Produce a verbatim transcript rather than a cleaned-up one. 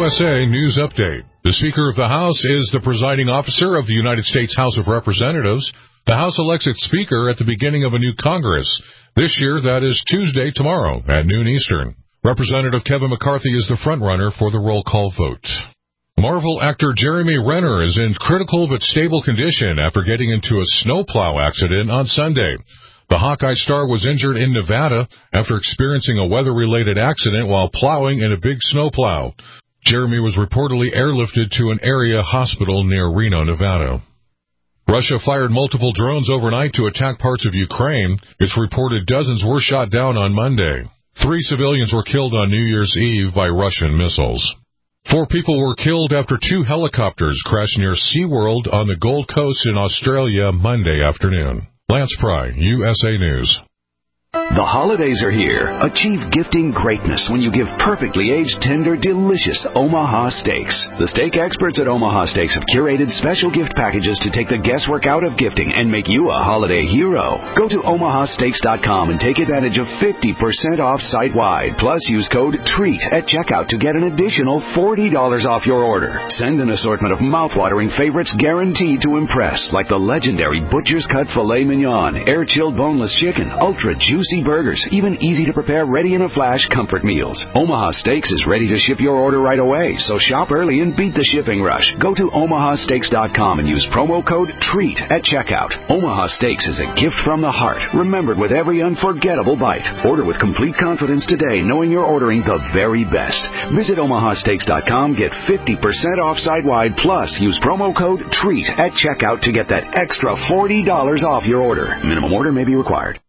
U S A News Update. The Speaker of the House is the presiding officer of the United States House of Representatives. The House elects its Speaker at the beginning of a new Congress. This year, that is Tuesday, tomorrow, at noon Eastern. Representative Kevin McCarthy is the frontrunner for the roll call vote. Marvel actor Jeremy Renner is in critical but stable condition after getting into a snowplow accident on Sunday. The Hawkeye star was injured in Nevada after experiencing a weather-related accident while plowing in a big snowplow. Jeremy was reportedly airlifted to an area hospital near Reno, Nevada. Russia fired multiple drones overnight to attack parts of Ukraine. It's reported dozens were shot down on Monday. Three civilians were killed on New Year's Eve by Russian missiles. Four people were killed after two helicopters crashed near SeaWorld on the Gold Coast in Australia Monday afternoon. Lance Pry, U S A News. The holidays are here. Achieve gifting greatness when you give perfectly aged, tender, delicious Omaha Steaks. The steak experts at Omaha Steaks have curated special gift packages to take the guesswork out of gifting and make you a holiday hero. Go to omaha steaks dot com and take advantage of fifty percent off site-wide. Plus, use code TREAT at checkout to get an additional forty dollars off your order. Send an assortment of mouth-watering favorites guaranteed to impress, like the legendary Butcher's Cut Filet Mignon, air-chilled boneless chicken, ultra-juicy burgers, even easy-to-prepare, ready-in-a-flash comfort meals. Omaha Steaks is ready to ship your order right away, so shop early and beat the shipping rush. Go to omaha steaks dot com and use promo code TREAT at checkout. Omaha Steaks is a gift from the heart, remembered with every unforgettable bite. Order with complete confidence today, knowing you're ordering the very best. Visit omaha steaks dot com, get fifty percent off site-wide, plus use promo code TREAT at checkout to get that extra forty dollars off your order. Minimum order may be required.